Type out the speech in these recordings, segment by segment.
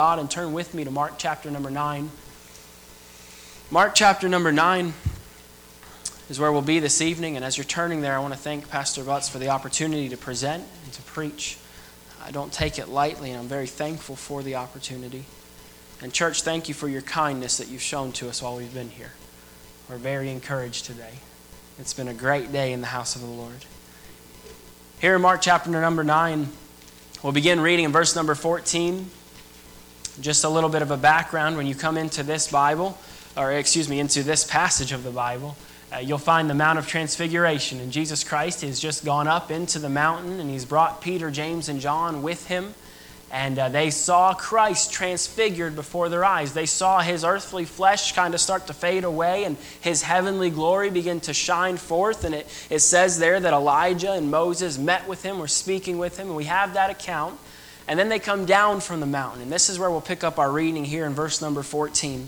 God and turn with me to Mark chapter number 9. Mark chapter number 9 is where we'll be this evening, and as you're turning there, I want to thank Pastor Butts for the opportunity to present and to preach. I don't take it lightly, and I'm very thankful for the opportunity. And church, thank you for your kindness that you've shown to us while we've been here. We're very encouraged today. It's been a great day in the house of the Lord. Here in Mark chapter number 9, we'll begin reading in verse number 14. Just a little bit of a background. When you come into this Bible, into this passage of the Bible, you'll find the Mount of Transfiguration. And Jesus Christ has just gone up into the mountain, and he's brought Peter, James, and John with him. And they saw Christ transfigured before their eyes. They saw his earthly flesh kind of start to fade away and his heavenly glory begin to shine forth. And it says there that Elijah and Moses met with him, were speaking with him. And we have that account. And then they come down from the mountain. And this is where we'll pick up our reading here in verse number 14.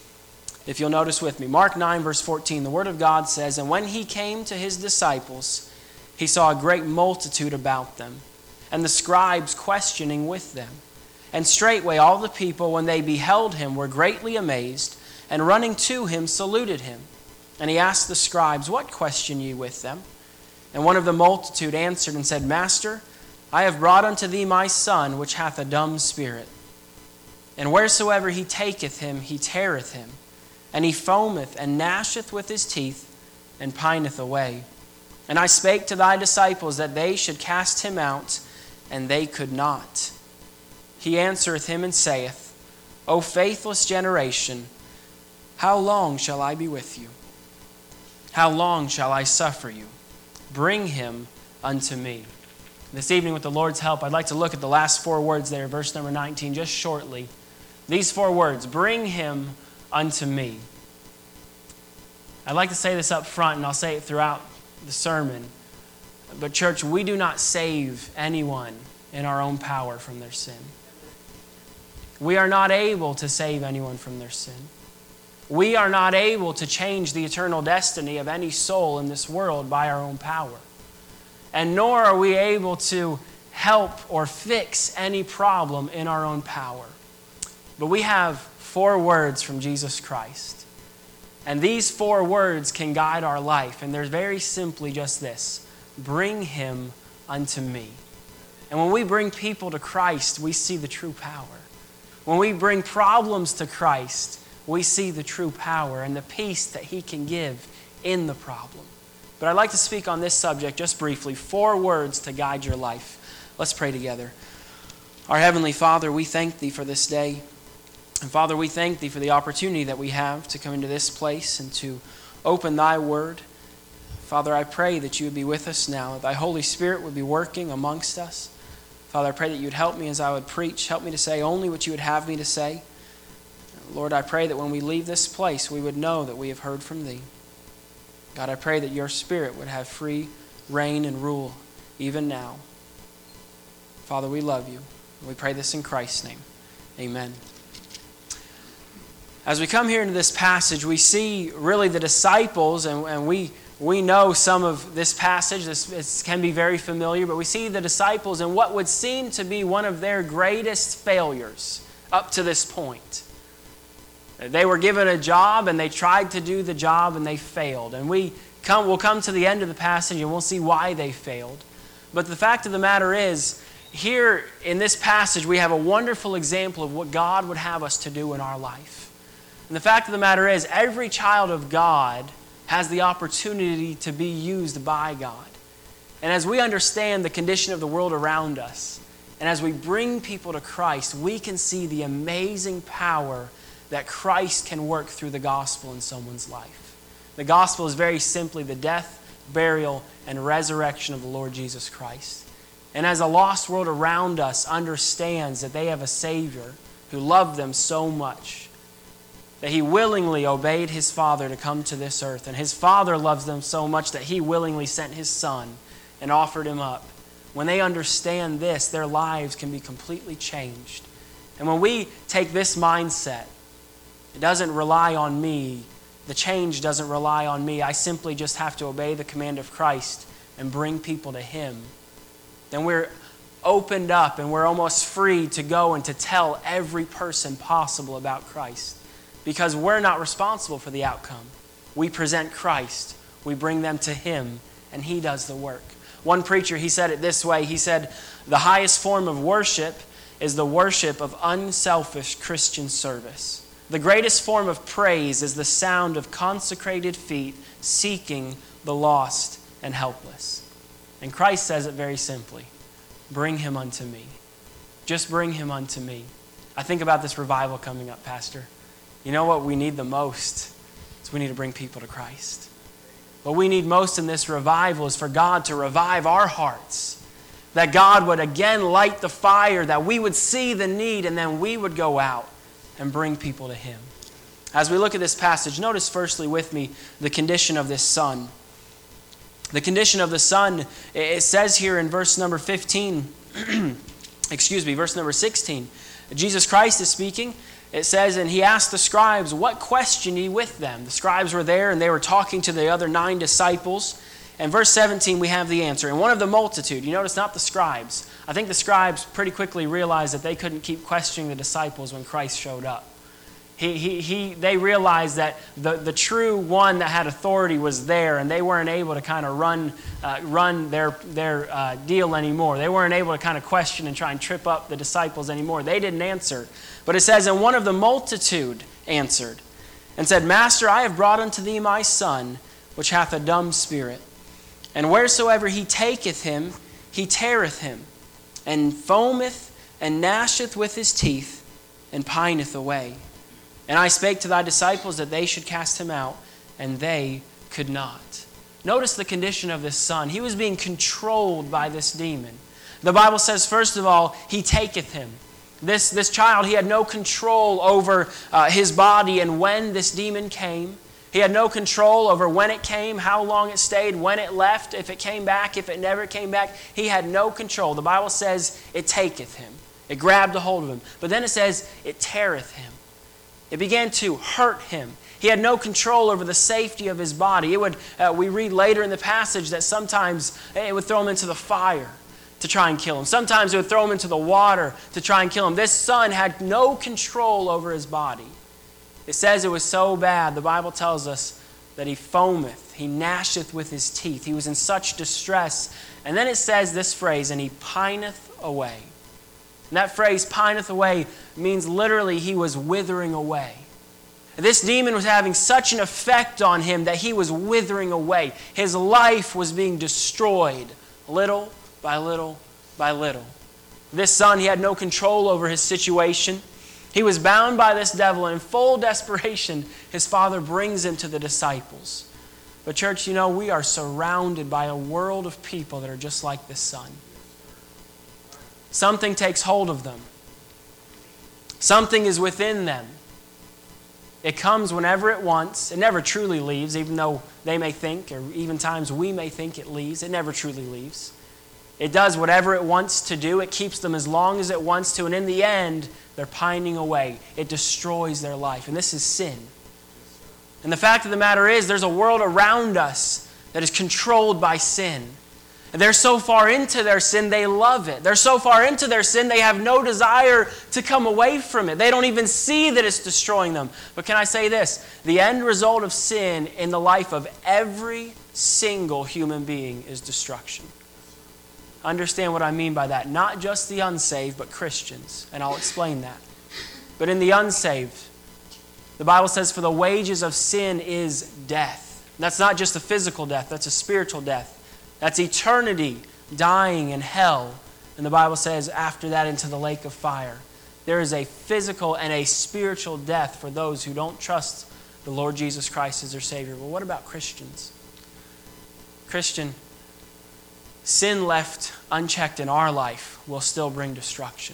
If you'll notice with me, Mark 9 verse 14, the Word of God says, "And when he came to his disciples, he saw a great multitude about them, and the scribes questioning with them. And straightway all the people, when they beheld him, were greatly amazed, and running to him saluted him. And he asked the scribes, What question ye with them? And one of the multitude answered and said, Master, I have brought unto thee my son, which hath a dumb spirit. And wheresoever he taketh him, he teareth him. And he foameth and gnasheth with his teeth, and pineth away. And I spake to thy disciples that they should cast him out, and they could not. He answereth him and saith, O faithless generation, how long shall I be with you? How long shall I suffer you? Bring him unto me." This evening, with the Lord's help, I'd like to look at the last four words there, verse number 19, just shortly. These four words, bring him unto me. I'd like to say this up front, and I'll say it throughout the sermon. But church, we do not save anyone in our own power from their sin. We are not able to save anyone from their sin. We are not able to change the eternal destiny of any soul in this world by our own power. And nor are we able to help or fix any problem in our own power. But we have four words from Jesus Christ. And these four words can guide our life. And they're very simply just this: bring him unto me. And when we bring people to Christ, we see the true power. When we bring problems to Christ, we see the true power and the peace that he can give in the problem. But I'd like to speak on this subject just briefly. Four words to guide your life. Let's pray together. Our Heavenly Father, we thank thee for this day. And Father, we thank thee for the opportunity that we have to come into this place and to open thy word. Father, I pray that you would be with us now, that thy Holy Spirit would be working amongst us. Father, I pray that you would help me as I would preach. Help me to say only what you would have me to say. Lord, I pray that when we leave this place, we would know that we have heard from thee. God, I pray that your Spirit would have free reign and rule even now. Father, we love you. We pray this in Christ's name. Amen. As we come here into this passage, we see really the disciples, and we know some of this passage. This can be very familiar, but we see the disciples in what would seem to be one of their greatest failures up to this point. They were given a job, and they tried to do the job, and they failed. And we'll come to the end of the passage, and we'll see why they failed. But the fact of the matter is, here in this passage, we have a wonderful example of what God would have us to do in our life. And the fact of the matter is, every child of God has the opportunity to be used by God. And as we understand the condition of the world around us, and as we bring people to Christ, we can see the amazing power that Christ can work through the gospel in someone's life. The gospel is very simply the death, burial, and resurrection of the Lord Jesus Christ. And as a lost world around us understands that they have a Savior who loved them so much, that he willingly obeyed his Father to come to this earth, and his Father loves them so much that he willingly sent his Son and offered him up. When they understand this, their lives can be completely changed. And when we take this mindset, it doesn't rely on me. The change doesn't rely on me. I simply just have to obey the command of Christ and bring people to him. Then we're opened up and we're almost free to go and to tell every person possible about Christ. Because we're not responsible for the outcome. We present Christ. We bring them to Him, and He does the work. One preacher, he said it this way. He said, the highest form of worship is the worship of unselfish Christian service. The greatest form of praise is the sound of consecrated feet seeking the lost and helpless. And Christ says it very simply. Bring him unto me. Just bring him unto me. I think about this revival coming up, Pastor. You know what we need the most? Is we need to bring people to Christ. What we need most in this revival is for God to revive our hearts. That God would again light the fire, that we would see the need, and then we would go out and bring people to Him. As we look at this passage, notice firstly with me the condition of this son. The condition of the son, it says here in verse number 15, verse number 16. Jesus Christ is speaking. It says, and he asked the scribes, what question ye with them? The scribes were there and they were talking to the other 9 disciples. And verse 17, we have the answer. And one of the multitude, you notice not the scribes. I think the scribes pretty quickly realized that they couldn't keep questioning the disciples when Christ showed up. They realized that the true one that had authority was there, and they weren't able to kind of run their deal anymore. They weren't able to kind of question and try and trip up the disciples anymore. They didn't answer. But it says, and one of the multitude answered and said, Master, I have brought unto thee my son, which hath a dumb spirit. And wheresoever he taketh him, he teareth him, and foameth and gnasheth with his teeth, and pineth away. And I spake to thy disciples that they should cast him out, and they could not. Notice the condition of this son. He was being controlled by this demon. The Bible says, first of all, he taketh him. This child, he had no control over his body and when this demon came. He had no control over when it came, how long it stayed, when it left, if it came back, if it never came back. He had no control. The Bible says it taketh him. It grabbed a hold of him. But then it says it teareth him. It began to hurt him. He had no control over the safety of his body. We read later in the passage that sometimes it would throw him into the fire to try and kill him. Sometimes it would throw him into the water to try and kill him. This son had no control over his body. It says it was so bad, the Bible tells us that he foameth, he gnasheth with his teeth. He was in such distress. And then it says this phrase, and he pineth away. And that phrase, pineth away, means literally he was withering away. This demon was having such an effect on him that he was withering away. His life was being destroyed little by little by little. This son, he had no control over his situation. He was bound by this devil, and in full desperation, his father brings him to the disciples. But church, you know, we are surrounded by a world of people that are just like this son. Something takes hold of them. Something is within them. It comes whenever it wants. It never truly leaves, even though they may think, or even times we may think it leaves. It never truly leaves. It does whatever it wants to do. It keeps them as long as it wants to. And in the end, they're pining away. It destroys their life. And this is sin. And the fact of the matter is, there's a world around us that is controlled by sin. And they're so far into their sin, they love it. They're so far into their sin, they have no desire to come away from it. They don't even see that it's destroying them. But can I say this? The end result of sin in the life of every single human being is destruction. Understand what I mean by that. Not just the unsaved, but Christians. And I'll explain that. But in the unsaved, the Bible says, for the wages of sin is death. That's not just a physical death, that's a spiritual death. That's eternity, dying in hell. And the Bible says, after that, into the lake of fire. There is a physical and a spiritual death for those who don't trust the Lord Jesus Christ as their Savior. But what about Christians? Christian, sin left unchecked in our life will still bring destruction.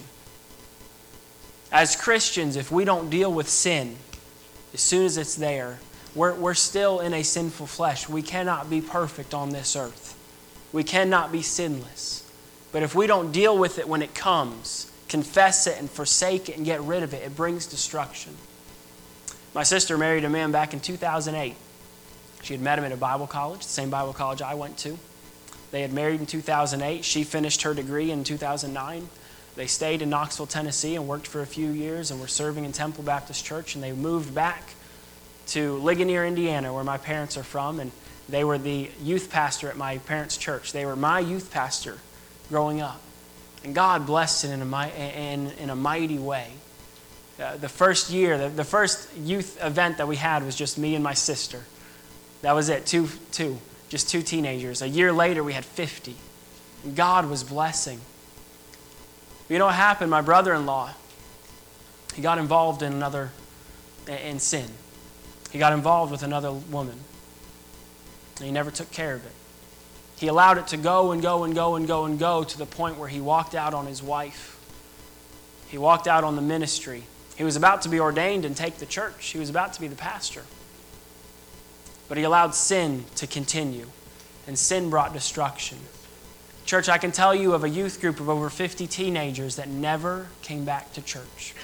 As Christians, if we don't deal with sin, as soon as it's there, we're still in a sinful flesh. We cannot be perfect on this earth. We cannot be sinless. But if we don't deal with it when it comes, confess it and forsake it and get rid of it, it brings destruction. My sister married a man back in 2008. She had met him at a Bible college, the same Bible college I went to. They had married in 2008. She finished her degree in 2009. They stayed in Knoxville, Tennessee and worked for a few years and were serving in Temple Baptist Church. And they moved back to Ligonier, Indiana, where my parents are from. And they were the youth pastor at my parents' church. They were my youth pastor growing up. And God blessed it in a mighty way. The first year, the first youth event that we had was just me and my sister. That was it, just two teenagers. A year later, we had 50. And God was blessing. You know what happened? My brother-in-law, he got involved in sin. He got involved with another woman. And he never took care of it. He allowed it to go and go and go and go and go to the point where he walked out on his wife. He walked out on the ministry. He was about to be ordained and take the church. He was about to be the pastor. But he allowed sin to continue. And sin brought destruction. Church, I can tell you of a youth group of over 50 teenagers that never came back to church.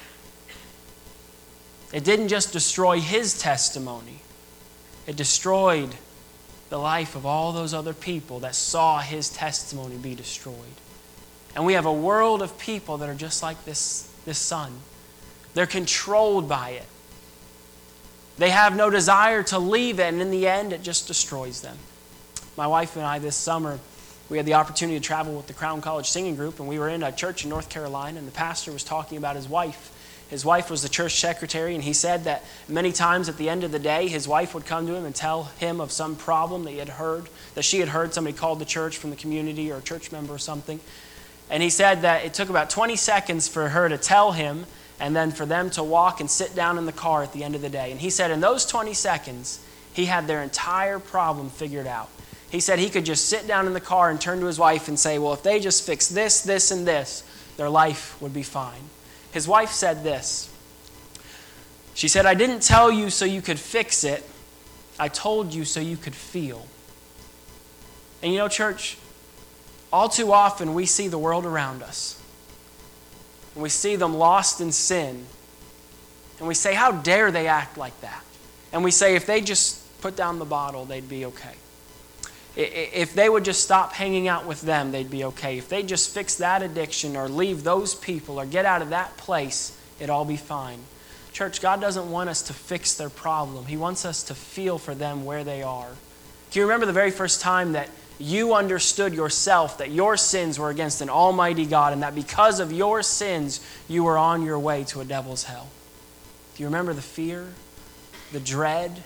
It didn't just destroy his testimony. It destroyed the life of all those other people that saw his testimony be destroyed. And we have a world of people that are just like this son. They're controlled by it. They have no desire to leave it, and in the end, it just destroys them. My wife and I this summer, we had the opportunity to travel with the Crown College Singing Group, and we were in a church in North Carolina, and the pastor was talking about his wife. His wife was the church secretary, and he said that many times at the end of the day, his wife would come to him and tell him of some problem that she had heard somebody called the church from the community or a church member or something. And he said that it took about 20 seconds for her to tell him and then for them to walk and sit down in the car at the end of the day. And he said in those 20 seconds, he had their entire problem figured out. He said he could just sit down in the car and turn to his wife and say, well, if they just fix this, this, and this, their life would be fine. His wife said this. She said, I didn't tell you so you could fix it. I told you so you could feel. And you know, church, all too often we see the world around us. And we see them lost in sin. And we say, how dare they act like that? And we say, if they just put down the bottle, they'd be okay. If they would just stop hanging out with them, they'd be okay. If they just fix that addiction or leave those people or get out of that place, it'd all be fine. Church, God doesn't want us to fix their problem. He wants us to feel for them where they are. Do you remember the very first time that you understood yourself that your sins were against an almighty God and that because of your sins, you were on your way to a devil's hell? Do you remember the fear, the dread?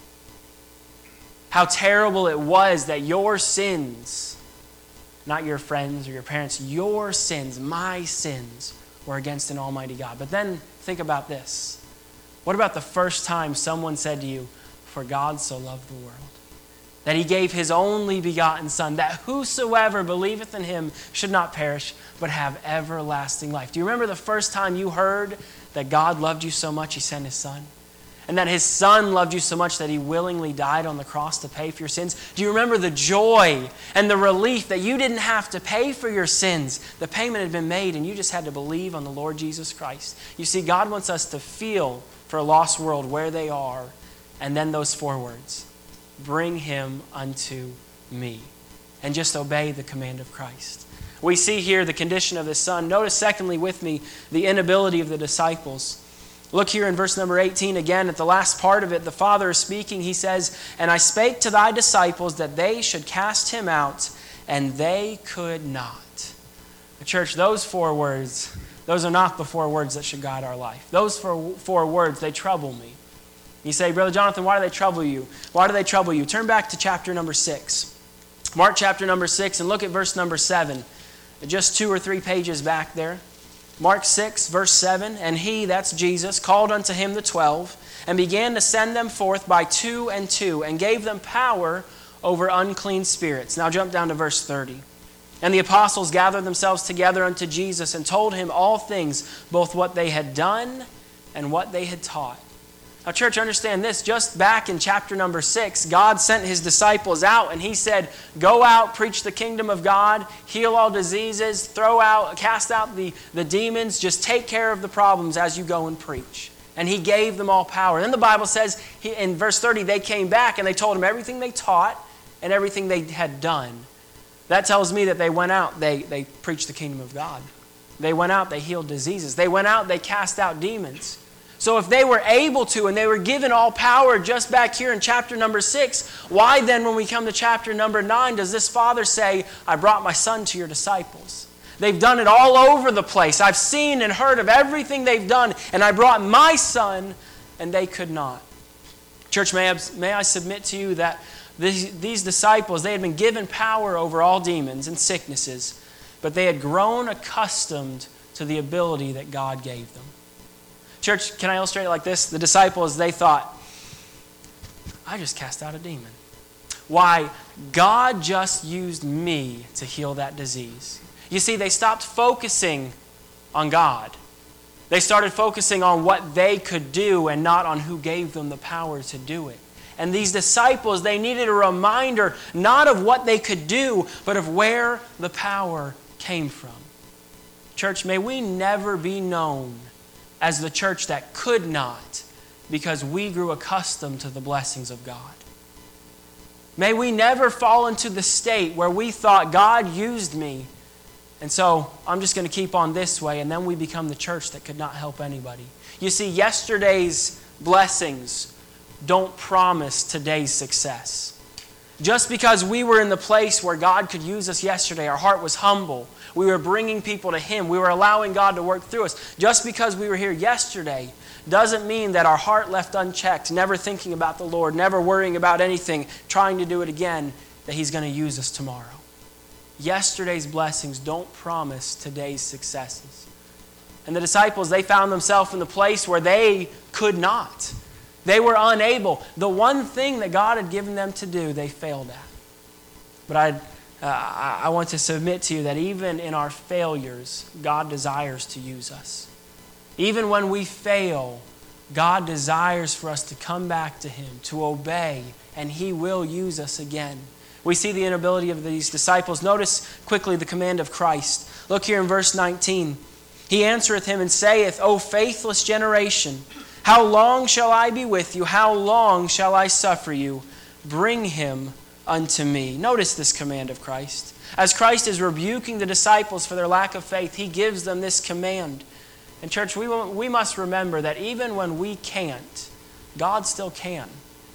How terrible it was that your sins, not your friends or your parents, your sins, my sins, were against an almighty God. But then think about this. What about the first time someone said to you, for God so loved the world, that he gave his only begotten Son, that whosoever believeth in him should not perish, but have everlasting life? Do you remember the first time you heard that God loved you so much he sent his Son? And that his Son loved you so much that he willingly died on the cross to pay for your sins? Do you remember the joy and the relief that you didn't have to pay for your sins? The payment had been made and you just had to believe on the Lord Jesus Christ. You see, God wants us to feel for a lost world where they are. And then those 4 words, bring him unto me. And just obey the command of Christ. We see here the condition of the Son. Notice secondly with me the inability of the disciples. Look here in verse number 18 again at the last part of it. The Father is speaking. He says, and I spake to thy disciples that they should cast him out, and they could not. Church, those 4 words, those are not the 4 words that should guide our life. Those 4 words, they trouble me. You say, Brother Jonathan, why do they trouble you? Why do they trouble you? Turn back to chapter number 6. Mark chapter number 6 and look at verse number 7. Just 2 or 3 pages back there. Mark 6, verse 7, and he, that's Jesus, called unto him the 12, and began to send them forth by 2 and 2, and gave them power over unclean spirits. Now jump down to verse 30. And the apostles gathered themselves together unto Jesus, and told him all things, both what they had done and what they had taught. Now, church, understand this. Just back in chapter number 6, God sent his disciples out, and he said, go out, preach the kingdom of God, heal all diseases, cast out the demons, just take care of the problems as you go and preach. And he gave them all power. Then the Bible says, in verse 30, they came back, and they told him everything they taught and everything they had done. That tells me that they went out, they preached the kingdom of God. They went out, they healed diseases. They went out, they cast out demons. So if they were able to, and they were given all power just back here in chapter number 6, why then when we come to chapter number 9 does this father say, I brought my son to your disciples? They've done it all over the place. I've seen and heard of everything they've done, and I brought my son, and they could not. Church, may I submit to you that these disciples, they had been given power over all demons and sicknesses, but they had grown accustomed to the ability that God gave them. Church, can I illustrate it like this? The disciples, they thought, I just cast out a demon. Why? God just used me to heal that disease. You see, they stopped focusing on God. They started focusing on what they could do and not on who gave them the power to do it. And these disciples, they needed a reminder not of what they could do, but of where the power came from. Church, may we never be known as the church that could not, because we grew accustomed to the blessings of God. May we never fall into the state where we thought God used me, and so I'm just going to keep on this way, and then we become the church that could not help anybody. You see, yesterday's blessings don't promise today's success. Just because we were in the place where God could use us yesterday, our heart was humble. We were bringing people to Him. We were allowing God to work through us. Just because we were here yesterday doesn't mean that our heart left unchecked, never thinking about the Lord, never worrying about anything, trying to do it again, that He's going to use us tomorrow. Yesterday's blessings don't promise today's successes. And the disciples, they found themselves in the place where they could not. They were unable. The one thing that God had given them to do, they failed at. But I want to submit to you that even in our failures, God desires to use us. Even when we fail, God desires for us to come back to Him, to obey, and He will use us again. We see the inability of these disciples. Notice quickly the command of Christ. Look here in verse 19. He answereth him and saith, O faithless generation, how long shall I be with you? How long shall I suffer you? Bring him unto me. Notice this command of Christ. As Christ is rebuking the disciples for their lack of faith, He gives them this command. And church, we must remember that even when we can't, God still can.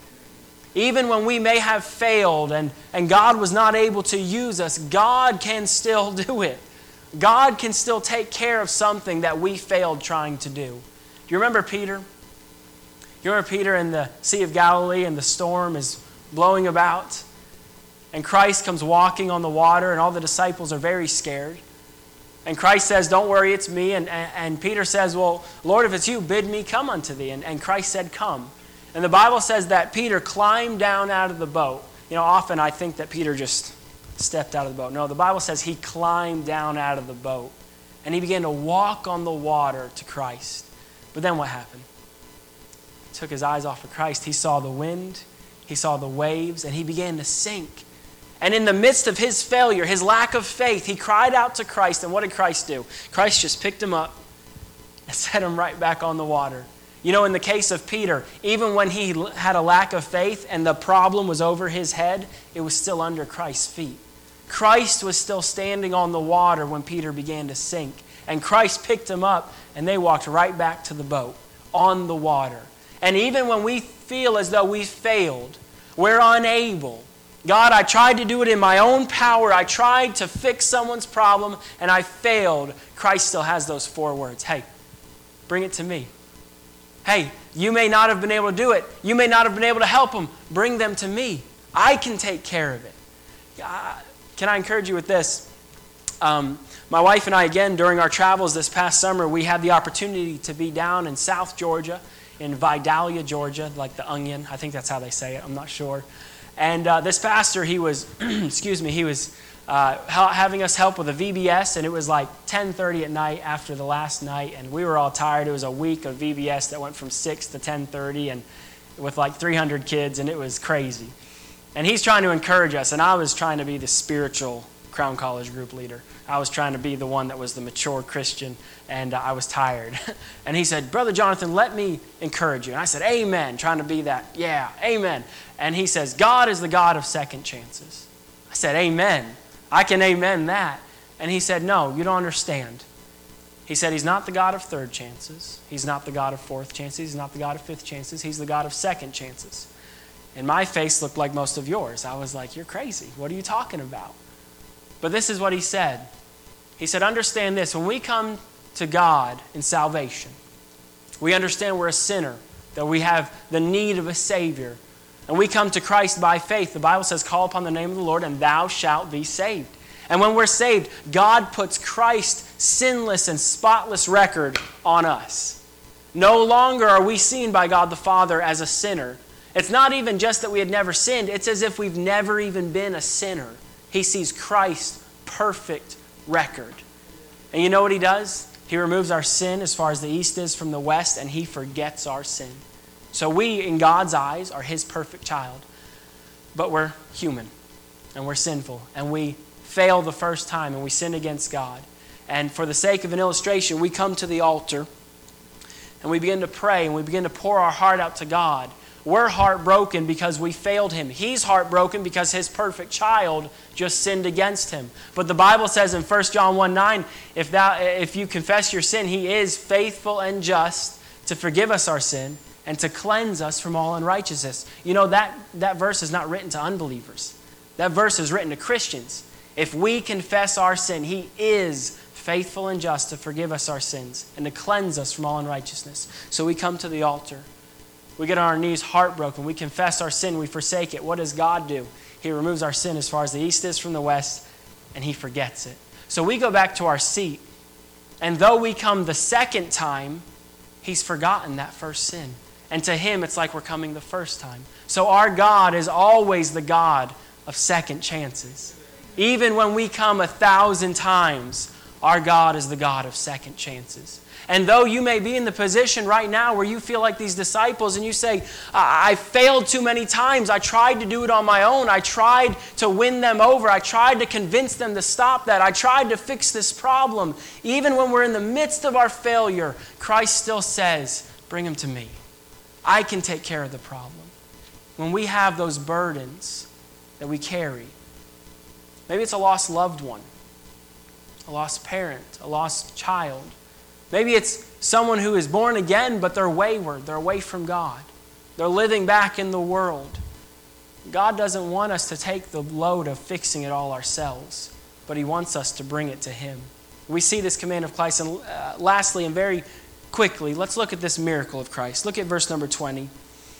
Even when we may have failed and God was not able to use us, God can still do it. God can still take care of something that we failed trying to do. Do you remember Peter? You remember Peter in the Sea of Galilee and the storm is blowing about? And Christ comes walking on the water and all the disciples are very scared. And Christ says, don't worry, it's me. And Peter says, well, Lord, if it's you, bid me come unto thee. And Christ said, come. And the Bible says that Peter climbed down out of the boat. You know, often I think that Peter just stepped out of the boat. No, the Bible says he climbed down out of the boat. And he began to walk on the water to Christ. But then what happened? He took his eyes off of Christ. He saw the wind. He saw the waves. And he began to sink. And in the midst of his failure, his lack of faith, he cried out to Christ. And what did Christ do? Christ just picked him up and set him right back on the water. You know, in the case of Peter, even when he had a lack of faith and the problem was over his head, it was still under Christ's feet. Christ was still standing on the water when Peter began to sink. And Christ picked him up and they walked right back to the boat on the water. And even when we feel as though we failed, we're unable. God, I tried to do it in my own power. I tried to fix someone's problem and I failed. Christ still has those 4 words. Hey, bring it to me. Hey, you may not have been able to do it. You may not have been able to help them. Bring them to me. I can take care of it. Can I encourage you with this? My wife and I, again, during our travels this past summer, we had the opportunity to be down in South Georgia, in Vidalia, Georgia, like the onion. I think that's how they say it. I'm not sure. And this pastor, he was, he was having us help with a VBS, and it was like 10:30 at night after the last night, and we were all tired. It was a week of VBS that went from 6 to 10:30, and with like 300 kids, and it was crazy. And he's trying to encourage us, and I was trying to be the spiritual Crown College group leader. I was trying to be the one that was the mature Christian, and I was tired. And he said, Brother Jonathan, let me encourage you. And I said, amen, trying to be that. Yeah, amen. And he says, God is the God of second chances. I said, amen. I can amen that. And he said, no, you don't understand. He said he's not the God of third chances. He's not the God of fourth chances. He's not the God of fifth chances. He's the God of second chances. And my face looked like most of yours. I was like, you're crazy. What are you talking about? But this is what he said. He said, understand this. When we come to God in salvation, we understand we're a sinner, that we have the need of a Savior. And we come to Christ by faith. The Bible says, call upon the name of the Lord and thou shalt be saved. And when we're saved, God puts Christ's sinless and spotless record on us. No longer are we seen by God the Father as a sinner. It's not even just that we had never sinned. It's as if we've never even been a sinner. He sees Christ's perfect record. And you know what he does? He removes our sin as far as the east is from the west, and he forgets our sin. So we, in God's eyes, are his perfect child. But we're human, and we're sinful, and we fail the first time, and we sin against God. And for the sake of an illustration, we come to the altar, and we begin to pray, and we begin to pour our heart out to God. We're heartbroken because we failed him. He's heartbroken because his perfect child just sinned against him. But the Bible says in 1 John 1:9, if you confess your sin, he is faithful and just to forgive us our sin and to cleanse us from all unrighteousness. You know, that verse is not written to unbelievers. That verse is written to Christians. If we confess our sin, he is faithful and just to forgive us our sins and to cleanse us from all unrighteousness. So we come to the altar. We get on our knees heartbroken. We confess our sin. We forsake it. What does God do? He removes our sin as far as the east is from the west, and he forgets it. So we go back to our seat, and though we come the second time, he's forgotten that first sin. And to him, it's like we're coming the first time. So our God is always the God of second chances. Even when we come 1,000 times, our God is the God of second chances. And though you may be in the position right now where you feel like these disciples and you say, I failed too many times. I tried to do it on my own. I tried to win them over. I tried to convince them to stop that. I tried to fix this problem. Even when we're in the midst of our failure, Christ still says, bring them to me. I can take care of the problem. When we have those burdens that we carry, maybe it's a lost loved one, a lost parent, a lost child. Maybe it's someone who is born again, but they're wayward. They're away from God. They're living back in the world. God doesn't want us to take the load of fixing it all ourselves, but he wants us to bring it to him. We see this command of Christ. And lastly, and very quickly, let's look at this miracle of Christ. Look at verse number 20.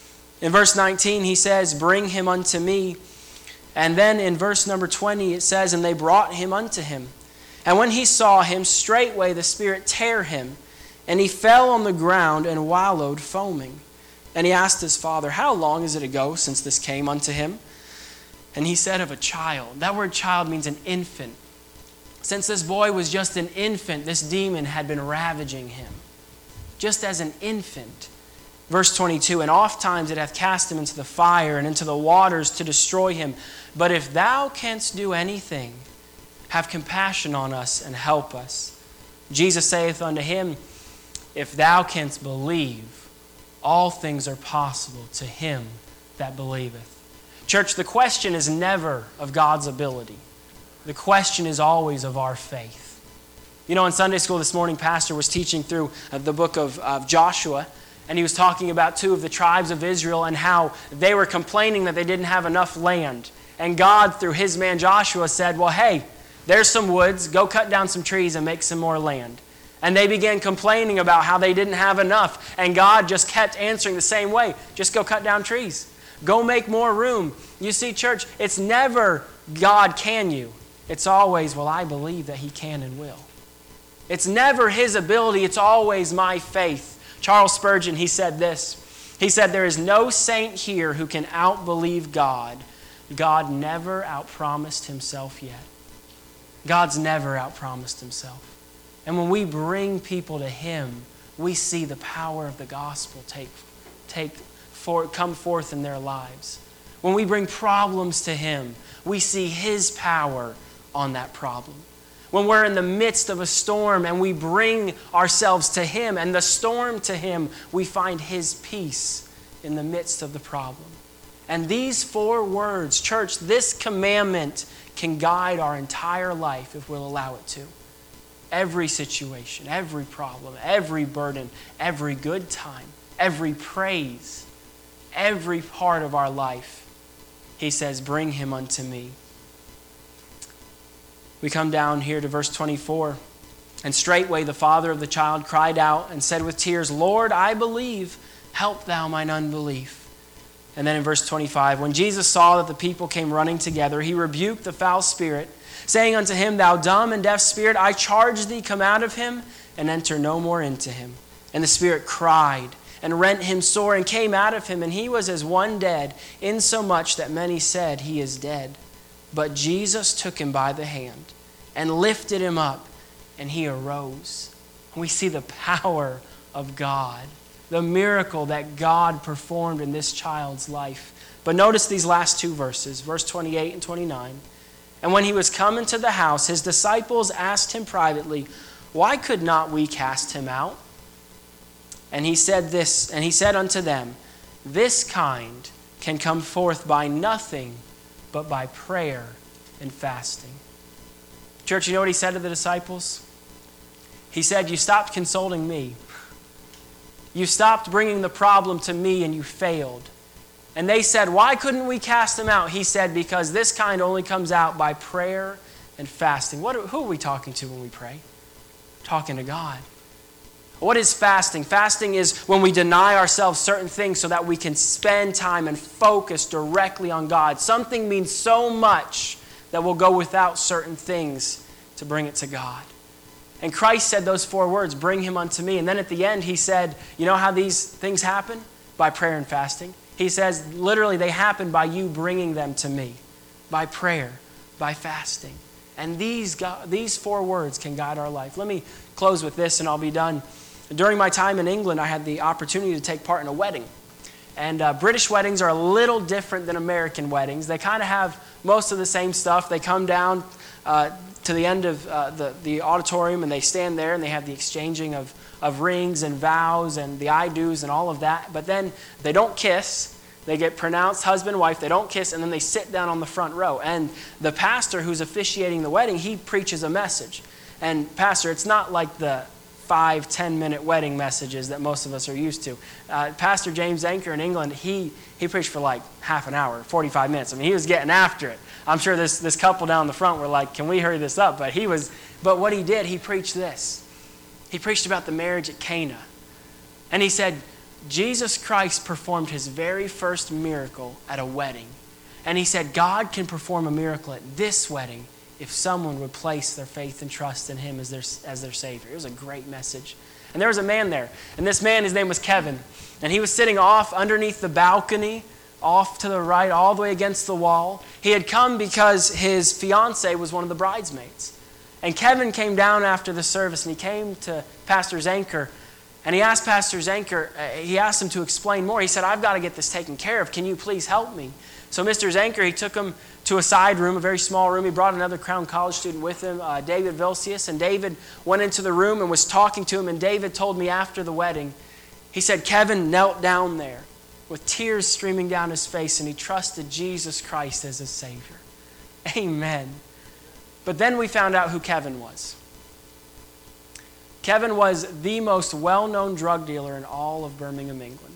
In verse 19, he says, bring him unto me. And then in verse number 20, it says, and they brought him unto him. And when he saw him, straightway the spirit tare him, and he fell on the ground and wallowed, foaming. And he asked his father, how long is it ago since this came unto him? And he said, of a child. That word child means an infant. Since this boy was just an infant, this demon had been ravaging him. Just as an infant. Verse 22, and oft times it hath cast him into the fire and into the waters to destroy him. But if thou canst do anything, have compassion on us and help us. Jesus saith unto him, if thou canst believe, all things are possible to him that believeth. Church, the question is never of God's ability. The question is always of our faith. You know, in Sunday school this morning, Pastor was teaching through the book of Joshua, and he was talking about two of the tribes of Israel and how they were complaining that they didn't have enough land. And God, through his man Joshua, said, well, hey, there's some woods. Go cut down some trees and make some more land. And they began complaining about how they didn't have enough. And God just kept answering the same way. Just go cut down trees. Go make more room. You see, church, it's never God can you. It's always, well, I believe that he can and will. It's never his ability. It's always my faith. Charles Spurgeon, he said this. He said, there is no saint here who can outbelieve God. God never outpromised himself yet. God's never outpromised himself. And when we bring people to him, we see the power of the gospel come forth in their lives. When we bring problems to him, we see his power on that problem. When we're in the midst of a storm and we bring ourselves to him and the storm to him, we find his peace in the midst of the problem. And these 4 words, church, this commandment can guide our entire life if we'll allow it to. Every situation, every problem, every burden, every good time, every praise, every part of our life. He says, bring him unto me. We come down here to verse 24. And straightway the father of the child cried out and said with tears, Lord, I believe, help thou mine unbelief. And then in verse 25, when Jesus saw that the people came running together, he rebuked the foul spirit, saying unto him, Thou dumb and deaf spirit, I charge thee, come out of him, and enter no more into him. And the spirit cried, and rent him sore, and came out of him, and he was as one dead, insomuch that many said, He is dead. But Jesus took him by the hand, and lifted him up, and he arose. We see the power of God, the miracle that God performed in this child's life. But notice these last 2 verses, verse 28 and 29. And when he was come into the house, his disciples asked him privately, Why could not we cast him out? And he said unto them, This kind can come forth by nothing but by prayer and fasting. Church, you know what he said to the disciples? He said, You stopped consulting me. You stopped bringing the problem to me and you failed. And they said, Why couldn't we cast him out? He said, Because this kind only comes out by prayer and fasting. Who are we talking to when we pray? Talking to God. What is fasting? Fasting is when we deny ourselves certain things so that we can spend time and focus directly on God. Something means so much that we'll go without certain things to bring it to God. And Christ said those 4 words, bring him unto me. And then at the end he said, you know how these things happen? By prayer and fasting. He says, literally, they happen by you bringing them to me. By prayer, by fasting. And these 4 words can guide our life. Let me close with this and I'll be done. During my time in England, I had the opportunity to take part in a wedding. And British weddings are a little different than American weddings. They kind of have most of the same stuff. They come down to the end of the auditorium and they stand there and they have the exchanging of rings and vows and the I-do's and all of that. But then they don't kiss. They get pronounced husband and wife. They don't kiss, and then they sit down on the front row. And the pastor who's officiating the wedding, he preaches a message. And pastor, it's not like the 5-10 minute wedding messages that most of us are used to. Pastor James Anker in England, he preached for like half an hour, 45 minutes. I mean, he was getting after it. I'm sure this couple down the front were like, can we hurry this up? But what he did, he preached this. He preached about the marriage at Cana. And he said, Jesus Christ performed his very first miracle at a wedding. And he said, God can perform a miracle at this wedding if someone would place their faith and trust in him as their Savior. It was a great message. And there was a man there. And this man, his name was Kevin. And he was sitting off underneath the balcony, off to the right, all the way against the wall. He had come because his fiancée was one of the bridesmaids. And Kevin came down after the service and he came to Pastor Zanker. And he asked Pastor Zanker, he asked him to explain more. He said, I've got to get this taken care of. Can you please help me? So Mr. Zanker, he took him to a side room, a very small room. He brought another Crown College student with him, David Vilsius. And David went into the room and was talking to him. And David told me after the wedding, he said, Kevin knelt down there with tears streaming down his face and he trusted Jesus Christ as his Savior. Amen. But then we found out who Kevin was. Kevin was the most well-known drug dealer in all of Birmingham, England.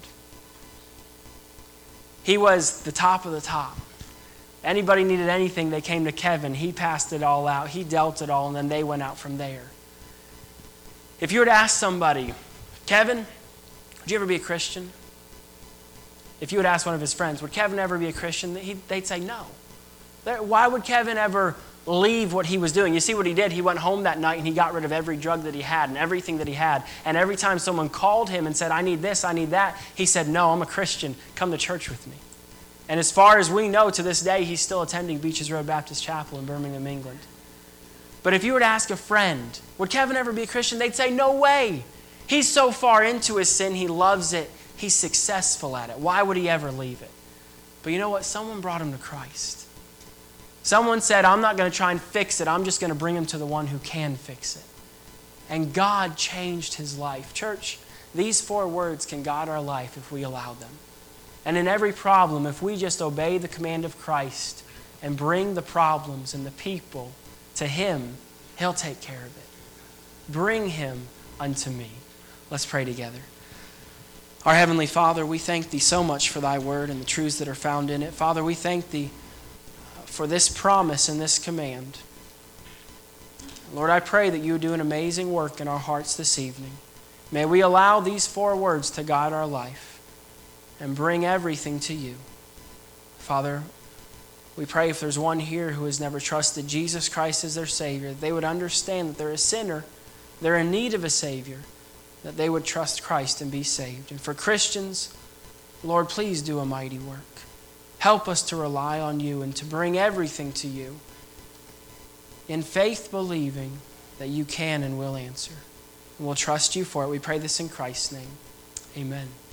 He was the top of the top. Anybody needed anything, they came to Kevin. He passed it all out. He dealt it all, and then they went out from there. If you were to ask somebody, Kevin, would you ever be a Christian? If you would ask one of his friends, would Kevin ever be a Christian? They'd say no. Why would Kevin ever leave what he was doing? You see what he did? He went home that night and he got rid of every drug that he had and everything that he had. And every time someone called him and said, I need this, I need that, he said, no, I'm a Christian. Come to church with me. And as far as we know, to this day, he's still attending Beaches Road Baptist Chapel in Birmingham, England. But if you were to ask a friend, would Kevin ever be a Christian? They'd say, no way. He's so far into his sin, he loves it. He's successful at it. Why would he ever leave it? But you know what? Someone brought him to Christ. Someone said, I'm not going to try and fix it. I'm just going to bring him to the one who can fix it. And God changed his life. Church, these 4 words can guide our life if we allow them. And in every problem, if we just obey the command of Christ and bring the problems and the people to Him, He'll take care of it. Bring him unto me. Let's pray together. Our Heavenly Father, we thank Thee so much for Thy word and the truths that are found in it. Father, we thank Thee for this promise and this command. Lord, I pray that You would do an amazing work in our hearts this evening. May we allow these 4 words to guide our life and bring everything to You. Father, we pray if there's one here who has never trusted Jesus Christ as their Savior, that they would understand that they're a sinner, they're in need of a Savior, that they would trust Christ and be saved. And for Christians, Lord, please do a mighty work. Help us to rely on You and to bring everything to You in faith, believing that You can and will answer. And we'll trust You for it. We pray this in Christ's name. Amen.